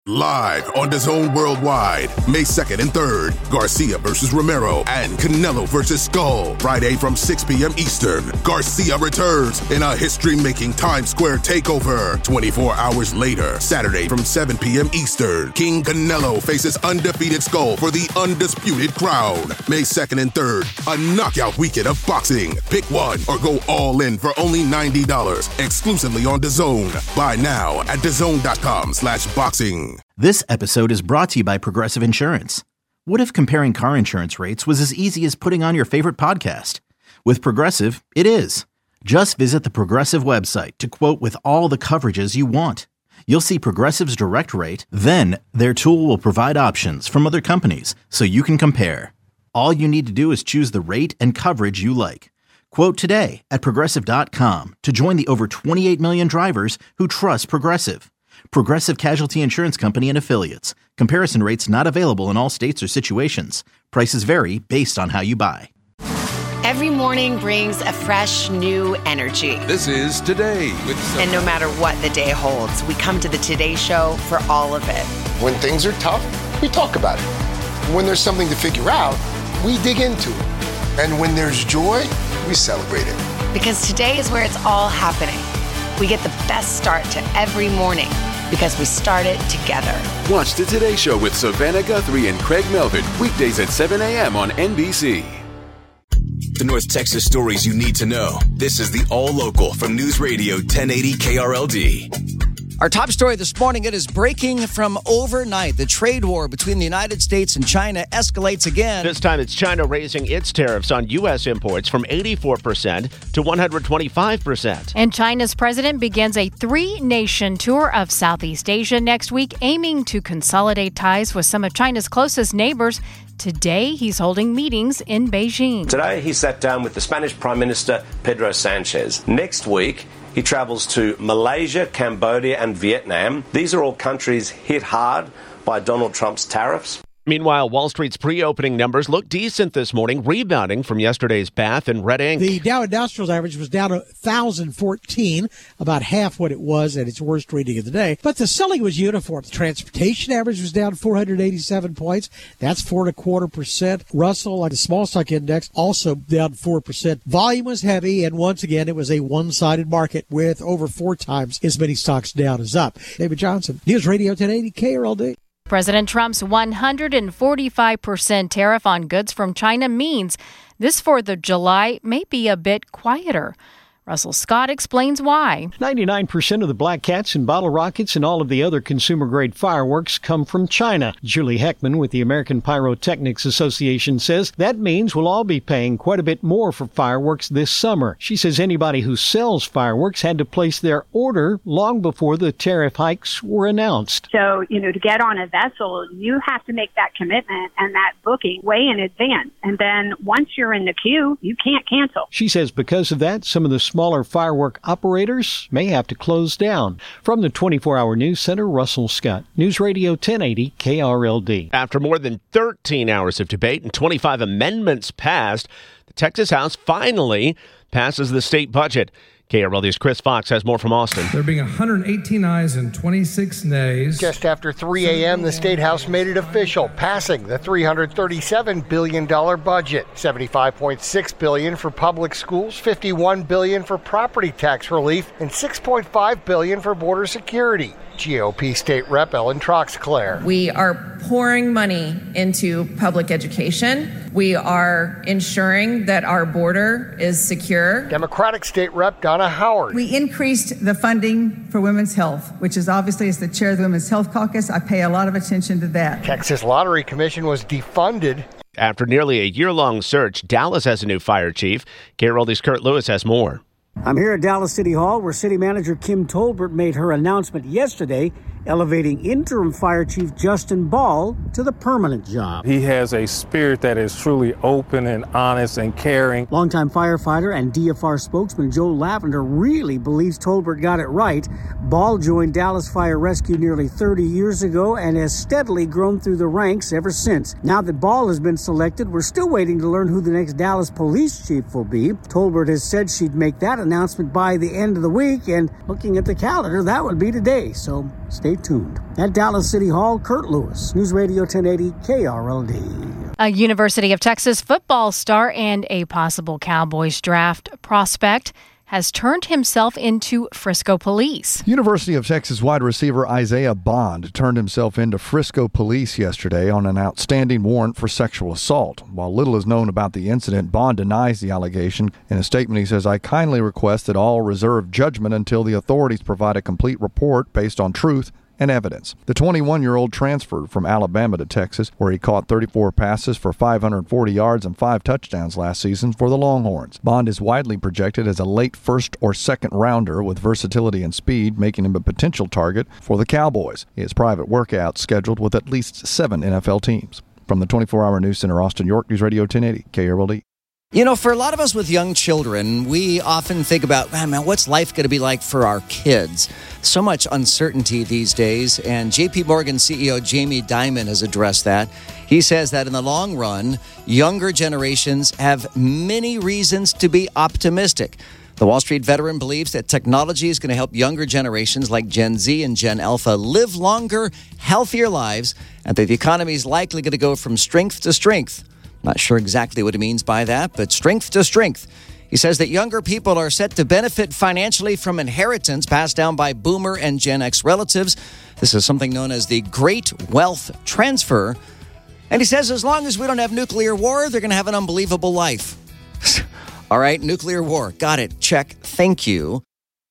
Live on DAZN Worldwide, May 2nd and 3rd, Garcia versus Romero and Canelo versus Skull. Friday from 6 p.m. Eastern, Garcia returns in a history-making Times Square takeover. 24 hours later, Saturday from 7 p.m. Eastern, King Canelo faces undefeated Skull for the undisputed crown. May 2nd and 3rd, a knockout weekend of boxing. Pick one or go all in for only $90, exclusively on DAZN. Buy now at DAZN.com/boxing. This episode is brought to you by Progressive Insurance. What if comparing car insurance rates was as easy as putting on your favorite podcast? With Progressive, it is. Just visit the Progressive website to quote with all the coverages you want. You'll see Progressive's direct rate, then their tool will provide options from other companies so you can compare. All you need to do is choose the rate and coverage you like. Quote today at Progressive.com to join the over 28 million drivers who trust Progressive. Progressive Casualty Insurance Company and Affiliates. Comparison rates not available in all states or situations. Prices vary based on how you buy. Every morning brings a fresh, new energy. This is Today with Sophie. And no matter what the day holds, we come to the Today Show for all of it. When things are tough, we talk about it. When there's something to figure out, we dig into it. And when there's joy, we celebrate it. Because today is where it's all happening. We get the best start to every morning because we start it together. Watch the Today Show with Savannah Guthrie and Craig Melvin, weekdays at 7 a.m. on NBC. The North Texas stories you need to know. This is the All Local from News Radio 1080 KRLD. Our top story this morning, it is breaking from overnight. The trade war between the United States and China escalates again. This time it's China raising its tariffs on U.S. imports from 84% to 125%. And China's president begins a 3-nation tour of Southeast Asia next week, aiming to consolidate ties with some of China's closest neighbors. Today, he's holding meetings in Beijing. Today, he sat down with the Spanish Prime Minister, Pedro Sanchez. Next week, he travels to Malaysia, Cambodia, and Vietnam. These are all countries hit hard by Donald Trump's tariffs. Meanwhile, Wall Street's pre-opening numbers look decent this morning, rebounding from yesterday's bath and red ink. The Dow Industrials average was down 1,014, about half what it was at its worst reading of the day. But the selling was uniform. The transportation average was down 487 points. That's 4.25%. Russell, like the small stock index, also down 4%. Volume was heavy, and once again, it was a one-sided market with over 4 times as many stocks down as up. David Johnson, News Radio 1080 KRLD. President Trump's 145% tariff on goods from China means this 4th of July may be a bit quieter. Russell Scott explains why. 99% of the black cats and bottle rockets and all of the other consumer-grade fireworks come from China. Julie Heckman with the American Pyrotechnics Association says that means we'll all be paying quite a bit more for fireworks this summer. She says anybody who sells fireworks had to place their order long before the tariff hikes were announced. So, to get on a vessel, you have to make that commitment and that booking way in advance. And then once you're in the queue, you can't cancel. She says because of that, some of the smaller firework operators may have to close down. From the 24-Hour News Center, Russell Scott, News Radio 1080 KRLD. After more than 13 hours of debate and 25 amendments passed, the Texas House finally passes the state budget. KRLD's Chris Fox has more from Austin. There being 118 ayes and 26 nays. Just after 3 a.m., the State House made it official, passing the $337 billion budget. $75.6 billion for public schools, $51 billion for property tax relief, and $6.5 billion for border security. GOP State Rep Ellen Troxclair. We are pouring money into public education. We are ensuring that our border is secure. Democratic State Rep Donna Howard. We increased the funding for women's health, which is obviously, as the chair of the Women's Health Caucus, I pay a lot of attention to that. Texas Lottery Commission was defunded. After nearly a year-long search, Dallas has a new fire chief. KRLD's Kurt Lewis has more. I'm here at Dallas City Hall, where City Manager Kim Tolbert made her announcement yesterday, elevating interim fire chief Justin Ball to the permanent job. He has a spirit that is truly open and honest and caring. Longtime firefighter and DFR spokesman Joe Lavender really believes Tolbert got it right. Ball joined Dallas Fire Rescue nearly 30 years ago and has steadily grown through the ranks ever since. Now that Ball has been selected, we're still waiting to learn who the next Dallas police chief will be. Tolbert has said she'd make that announcement by the end of the week, and looking at the calendar, that would be today, so stay tuned. At Dallas City Hall, Kurt Lewis, News Radio 1080 KRLD. A University of Texas football star and a possible Cowboys draft prospect has turned himself into Frisco police. University of Texas wide receiver Isaiah Bond turned himself into Frisco police yesterday on an outstanding warrant for sexual assault. While little is known about the incident, Bond denies the allegation. In a statement, he says, "I kindly request that all reserve judgment until the authorities provide a complete report based on truth and evidence." The 21-year-old transferred from Alabama to Texas, where he caught 34 passes for 540 yards and 5 touchdowns last season for the Longhorns. Bond is widely projected as a late first or second rounder with versatility and speed, making him a potential target for the Cowboys. He has private workouts scheduled with at least 7 NFL teams. From the 24-hour News Center, Austin, York, News Radio 1080, KRLD. You know, for a lot of us with young children, we often think about, man, what's life going to be like for our kids? So much uncertainty these days, and JP Morgan CEO Jamie Dimon has addressed that. He says that in the long run, younger generations have many reasons to be optimistic. The Wall Street veteran believes that technology is going to help younger generations like Gen Z and Gen Alpha live longer, healthier lives, and that the economy is likely going to go from strength to strength. Not sure exactly what he means by that, but strength to strength. He says that younger people are set to benefit financially from inheritance passed down by Boomer and Gen X relatives. This is something known as the Great Wealth Transfer. And he says as long as we don't have nuclear war, they're going to have an unbelievable life. All right, nuclear war. Got it. Check. Thank you.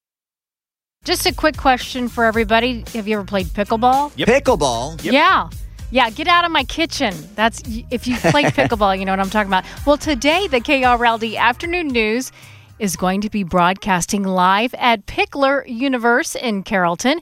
Just a quick question for everybody. Have you ever played pickleball? Yep. Pickleball? Yep. Yeah, get out of my kitchen. That's if you play pickleball, you know what I'm talking about. Well, today the KRLD Afternoon News is going to be broadcasting live at Pickler Universe in Carrollton.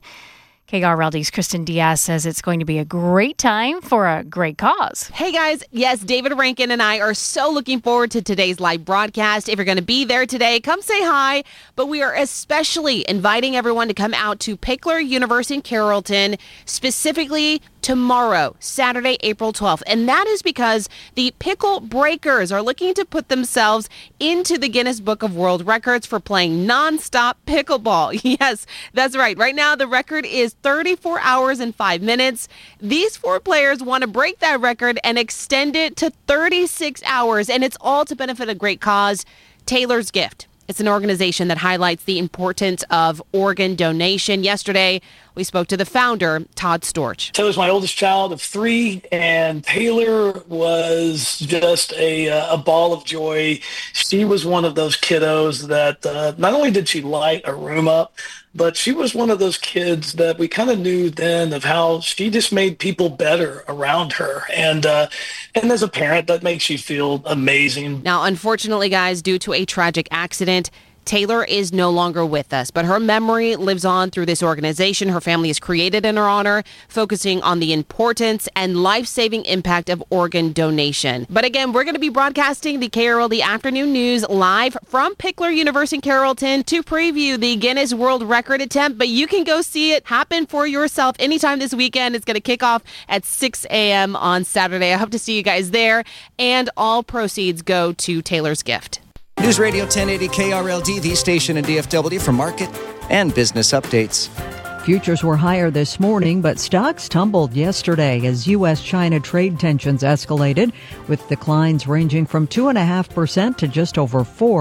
KRLD's Kristen Diaz says it's going to be a great time for a great cause. Hey guys, yes, David Rankin and I are so looking forward to today's live broadcast. If you're going to be there today, come say hi. But we are especially inviting everyone to come out to Pickler Universe in Carrollton, specifically tomorrow, Saturday, April 12th. And that is because the Pickle Breakers are looking to put themselves into the Guinness Book of World Records for playing nonstop pickleball. Yes, that's right. Right now, the record is 34 hours and 5 minutes. These 4 players want to break that record and extend it to 36 hours. And it's all to benefit a great cause, Taylor's Gift. It's an organization that highlights the importance of organ donation. Yesterday, we spoke to the founder, Todd Storch. Taylor's my oldest child of 3, and Taylor was just a ball of joy. She was one of those kiddos that not only did she light a room up, but she was one of those kids that we kind of knew then of how she just made people better around her. And as a parent, that makes you feel amazing. Now, unfortunately, guys, due to a tragic accident, Taylor is no longer with us, but her memory lives on through this organization her family has created in her honor, focusing on the importance and life-saving impact of organ donation. But again, we're going to be broadcasting the KRLD Afternoon News live from Pickler Universe in Carrollton to preview the Guinness World Record attempt, but you can go see it happen for yourself anytime this weekend. It's going to kick off at 6 a.m. on Saturday. I hope to see you guys there, and all proceeds go to Taylor's Gift. News Radio 1080 KRLD, the station in DFW for market and business updates. Futures were higher this morning, but stocks tumbled yesterday as U.S.-China trade tensions escalated, with declines ranging from 2.5% to just over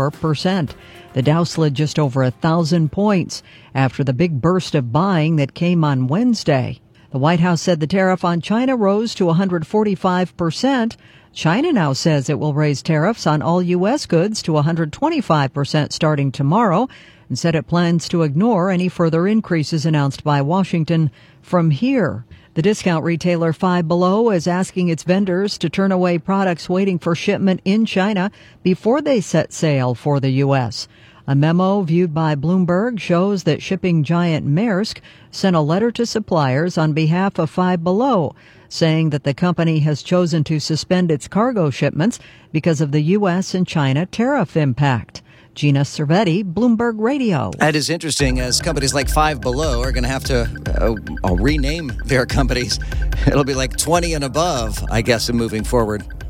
4%. The Dow slid just over 1,000 points after the big burst of buying that came on Wednesday. The White House said the tariff on China rose to 145%. China now says it will raise tariffs on all U.S. goods to 125% starting tomorrow, and said it plans to ignore any further increases announced by Washington from here. The discount retailer Five Below is asking its vendors to turn away products waiting for shipment in China before they set sail for the U.S. A memo viewed by Bloomberg shows that shipping giant Maersk sent a letter to suppliers on behalf of Five Below, saying that the company has chosen to suspend its cargo shipments because of the U.S. and China tariff impact. Gina Cervetti, Bloomberg Radio. That is interesting, as companies like Five Below are going to have to rename their companies. It'll be like 20 and above, I guess, moving forward.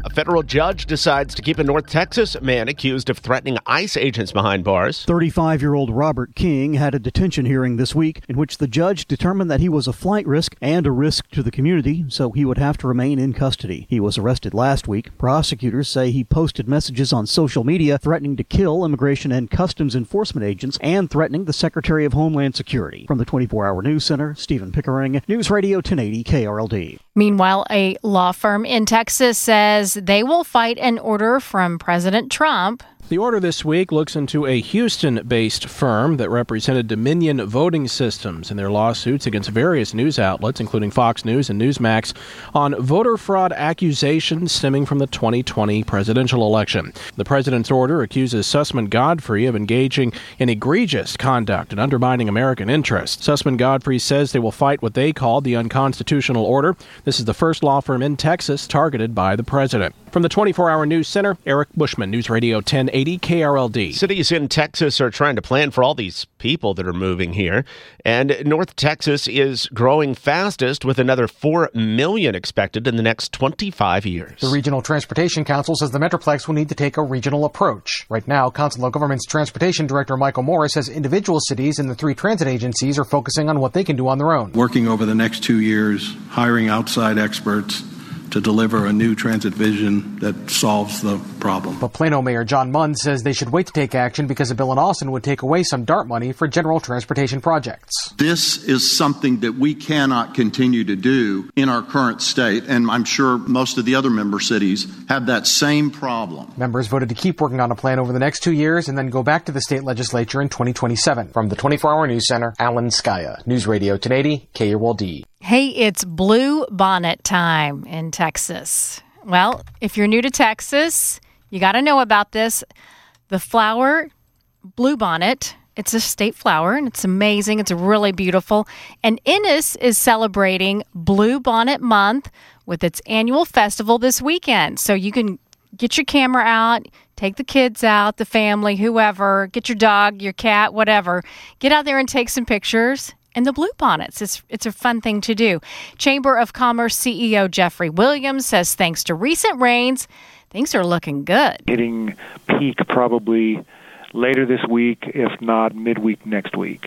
A federal judge decides to keep a North Texas man accused of threatening ICE agents behind bars. 35-year-old Robert King had a detention hearing this week in which the judge determined that he was a flight risk and a risk to the community, so he would have to remain in custody. He was arrested last week. Prosecutors say he posted messages on social media threatening to kill Immigration and Customs Enforcement agents and threatening the Secretary of Homeland Security. From the 24-Hour News Center, Stephen Pickering, News Radio 1080 KRLD. Meanwhile, a law firm in Texas says they will fight an order from President Trump. The order this week looks into a Houston-based firm that represented Dominion Voting Systems in their lawsuits against various news outlets, including Fox News and Newsmax, on voter fraud accusations stemming from the 2020 presidential election. The president's order accuses Sussman Godfrey of engaging in egregious conduct and undermining American interests. Sussman Godfrey says they will fight what they called the unconstitutional order. This is the first law firm in Texas targeted by the president. From the 24-Hour News Center, Eric Bushman, News Radio 1080 KRLD. Cities in Texas are trying to plan for all these people that are moving here, and North Texas is growing fastest with another 4 million expected in the next 25 years. The Regional Transportation Council says the Metroplex will need to take a regional approach. Right now, Council of Governments Transportation Director Michael Morris says individual cities and the 3 transit agencies are focusing on what they can do on their own. Working over the next 2 years, hiring outside experts to deliver a new transit vision that solves the problem. But Plano Mayor John Munn says they should wait to take action because a bill in Austin would take away some DART money for general transportation projects. This is something that we cannot continue to do in our current state, and I'm sure most of the other member cities have that same problem. Members voted to keep working on a plan over the next 2 years and then go back to the state legislature in 2027. From the 24-Hour News Center, Alan Skaya, News Radio 1080 KRLD. Hey, it's Blue Bonnet time in Texas. Well, if you're new to Texas, you got to know about this. The flower, Blue Bonnet, it's a state flower, and it's amazing. It's really beautiful. And Ennis is celebrating Blue Bonnet Month with its annual festival this weekend. So you can get your camera out, take the kids out, the family, whoever, get your dog, your cat, whatever. Get out there and take some pictures. And the bluebonnets, it's a fun thing to do. Chamber of Commerce CEO Jeffrey Williams says thanks to recent rains, things are looking good. Hitting peak probably later this week, if not midweek next week.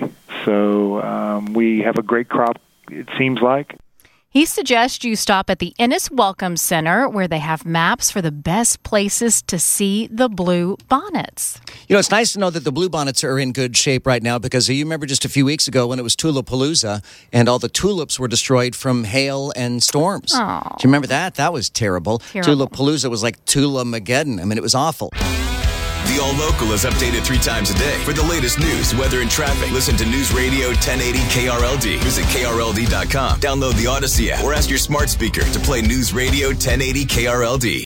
So we have a great crop, it seems like. He suggests you stop at the Ennis Welcome Center, where they have maps for the best places to see the blue bonnets. You know, it's nice to know that the blue bonnets are in good shape right now, because you remember just a few weeks ago when it was Tulipalooza and all the tulips were destroyed from hail and storms. Oh. Do you remember that? That was terrible. Tulipalooza was like Tula-mageddon. I mean, it was awful. The All Local is updated 3 times a day. For the latest news, weather, and traffic, listen to News Radio 1080 KRLD. Visit KRLD.com. Download the Odyssey app or ask your smart speaker to play News Radio 1080 KRLD.